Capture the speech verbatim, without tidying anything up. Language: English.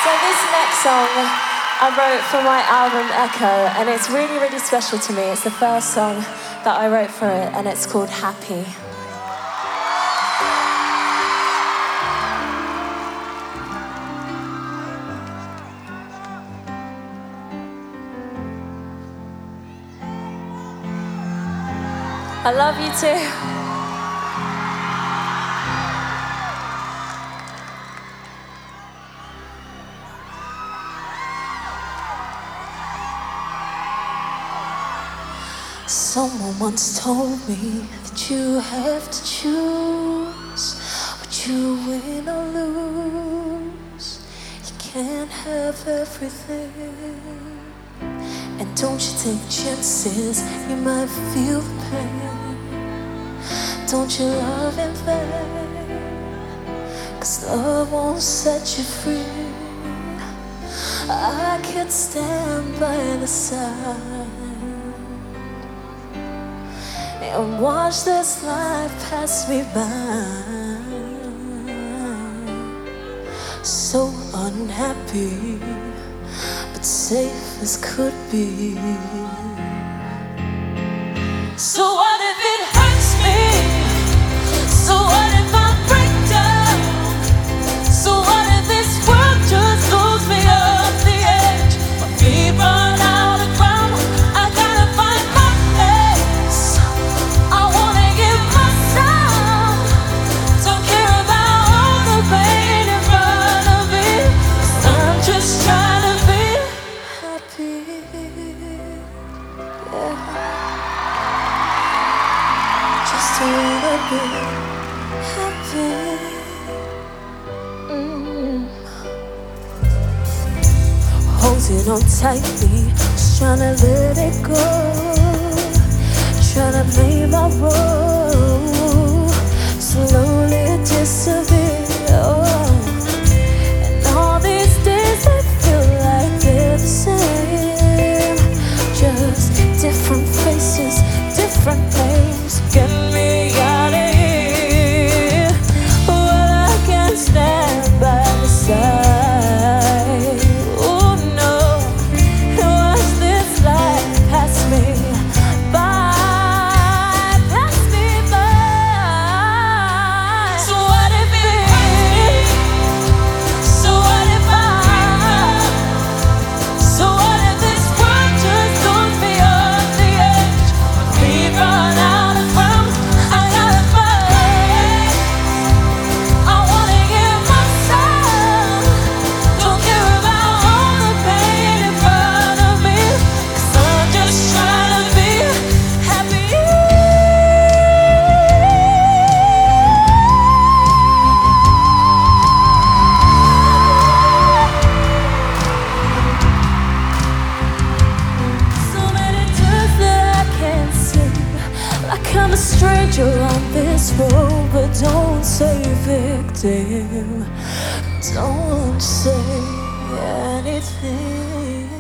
So this next song I wrote for my album Echo, and it's really, really special to me. It's the first song that I wrote for it, and it's called Happy. I love you too. Someone once told me that you have to choose what you win or lose. You can't have everything. And don't you take chances, you might feel the pain. Don't you love in vain, 'cause love won't set you free. I can't stand by the side and watch this life pass me by, so unhappy, but safe as could be. So what if it hurts me? So what if I break down? So what if this world just throws me off the edge? My feet run out of ground, I gotta find my place. I wanna give myself, don't care about all the pain in front of me, 'cause I'm just trying to be happy. Yeah. Just a little bit happy. Mm. Holding on tightly, just trying to let it go, trying to play my role, slowly disappear. Oh. And all these days they feel like they're the same, just different faces, different names. Get me out of here. Well, I can't stand by the side. Oh no, watch this life pass me by, pass me by. So what if it hurts me? So what if I? So what if this world just throws me off the edge? My feet run out of ground, I gotta fight. I wanna give myself, don't care about all the pain in front of me, 'cause I'm just trying to be happy. So many times that I can't see, like I'm a stranger on this road. But don't say victim, don't say anything.